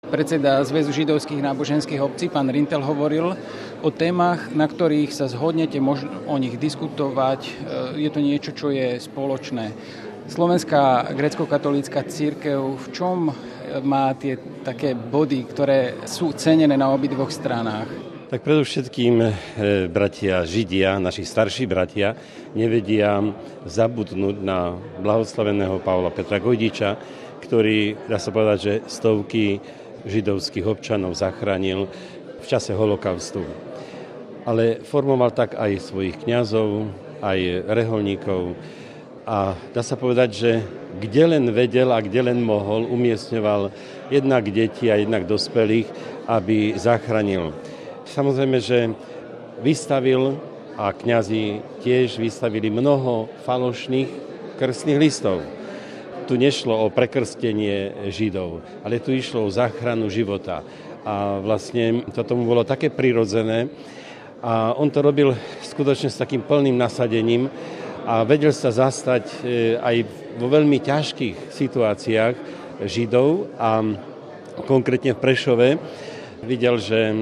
Predseda Zväzu židovských náboženských obcí, pán Rintel, hovoril o témach, na ktorých sa zhodnete, možno o nich diskutovať. Je to niečo, čo je spoločné. Slovenská grécko-katolícka cirkev v čom má tie také body, ktoré sú cenené na obidvoch stranách? Tak predovšetkým bratia Židia, naši starší bratia, nevedia zabudnúť na blahoslaveného Pavla Petra Gojdiča, ktorý, dá sa povedať, že stovky židovských občanov zachránil v čase holokaustu. Ale formoval tak aj svojich kňazov, aj reholníkov a dá sa povedať, že kde len vedel a kde len mohol, umiestňoval jednak deti a jednak dospelých, aby zachránil. Samozrejme, že vystavil a kňazi tiež vystavili mnoho falošných krstných listov. Tu nešlo o prekrstenie Židov, ale tu išlo o záchranu života. A vlastne to tomu bolo také prirodzené a on to robil skutočne s takým plným nasadením a vedel sa zastať aj vo veľmi ťažkých situáciách Židov a konkrétne v Prešove videl,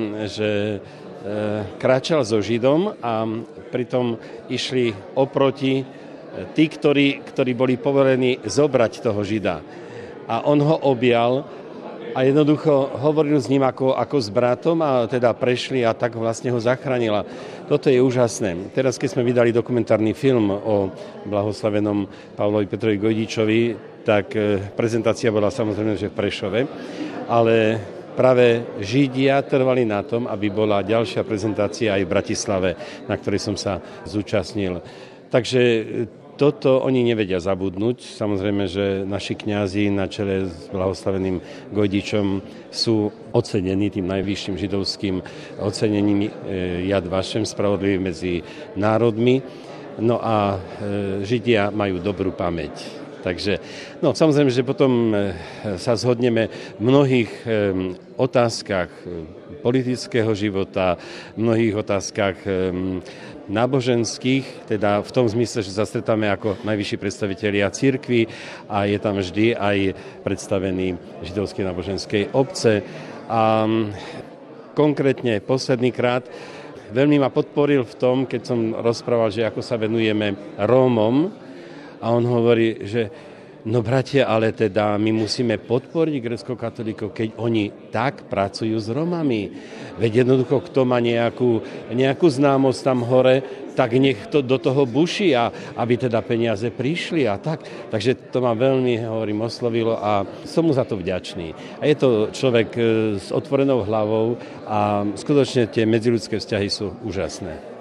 že kráčal so Židom a pritom išli oproti tí, ktorí boli povolení zobrať toho Žida. A on ho objal a jednoducho hovoril s ním ako s bratom a teda prešli a tak vlastne ho zachránila. Toto je úžasné. Teraz, keď sme vydali dokumentárny film o blahoslavenom Pavlovi Petrovi Gojdičovi, tak prezentácia bola samozrejme, že v Prešove, ale práve Židia trvali na tom, aby bola ďalšia prezentácia aj v Bratislave, na ktorej som sa zúčastnil. Takže toto oni nevedia zabudnúť. Samozrejme, že naši kňazi na čele s blahoslaveným Gojdičom sú ocenení tým najvyšším židovským ocenením Yad Vashem, spravodlivý medzi národmi. No a Židia majú dobrú pamäť. Takže, samozrejme, že potom sa zhodneme v mnohých otázkach politického života, v mnohých otázkach náboženských, teda v tom zmysle, že sa stretáme ako najvyšší predstavitelia cirkvi a je tam vždy aj predstavený židovskej náboženskej obce. A konkrétne posledný krát veľmi ma podporil v tom, keď som rozprával, že ako sa venujeme Rómom, a on hovorí, že bratia, ale teda my musíme podporiť grécko-katolíkov, keď oni tak pracujú s Romami. Veď jednoducho, kto má nejakú známosť tam hore, tak nech to do toho buší, aby teda peniaze prišli a tak. Takže to ma veľmi, oslovilo a som mu za to vďačný. A je to človek s otvorenou hlavou a skutočne tie medziľudské vzťahy sú úžasné.